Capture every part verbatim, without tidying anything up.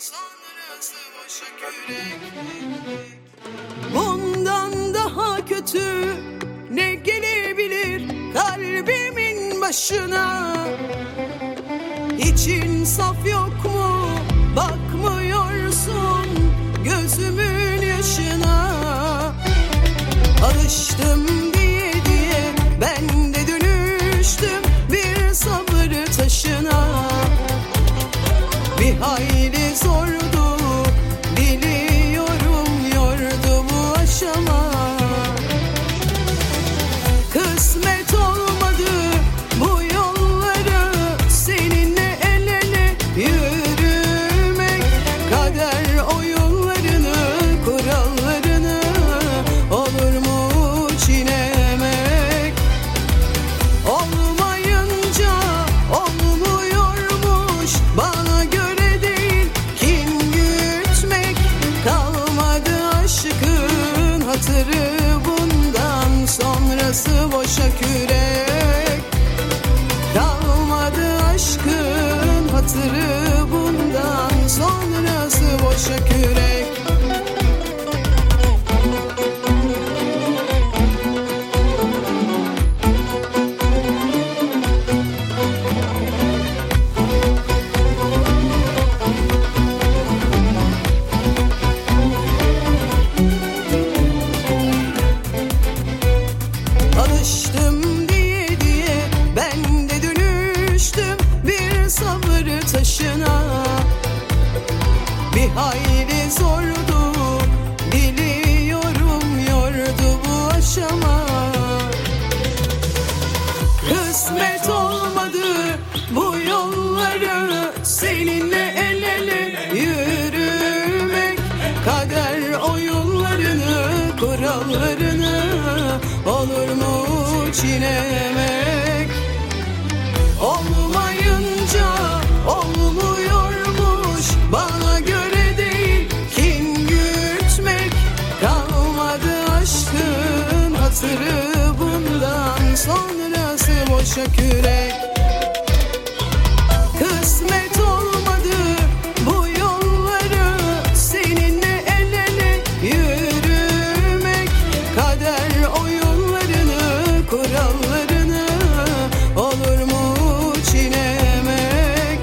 sonrası boşa kürek. Bundan daha kötü ne gelebilir kalbimin başına? Hiç insaf yok mu? Bakmıyorsun gözümün yaşına. Alıştım diye diye ben de dönüştüm bir sabır taşına. Bir hayli zordu biliyorum, yordu bu aşama. Kısmet olmadı bu yolları seninle el ele yürümek. Kader oyunlarını, kurallarını olur mu çiğnemek? Olmayınca olmuyormuş, bana göre değil kin gütmek. Kalmadı aşkın hatırı, bundan sonrası boşa kürek. Kalmadı aşkın hatırı, bundan sonrası boşa kürek. Alıştım diye diye ben de dönüştüm bir sabır taşına. Bir hayli zordu biliyorum, yordu bu aşama. Kısmet olmadı bu yolları seninle el ele yürümek. Kader oyunlarını, kurallarını olur mu çiğnemek? Olmayınca olmuyormuş, bana göre değil kin gütmek. Kalmadı aşkın hatırı, bundan sonrası boşa kürek. Kısmet olmadı bu yolları seninle el ele yürümek. Kader oyunlarını, kurallarını olur mu çiğnemek?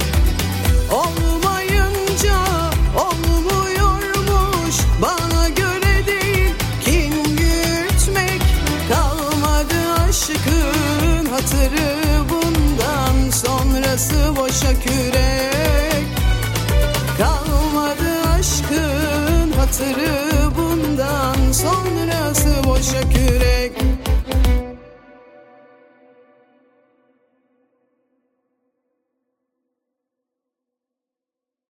Olmayınca olmuyormuş, bana göre değil kin gütmek. Kalmadı aşkın hatırı, bundan sonrası boşa kürek. Kalmadı aşkın hatırı, bundan sonrası boşa kürek.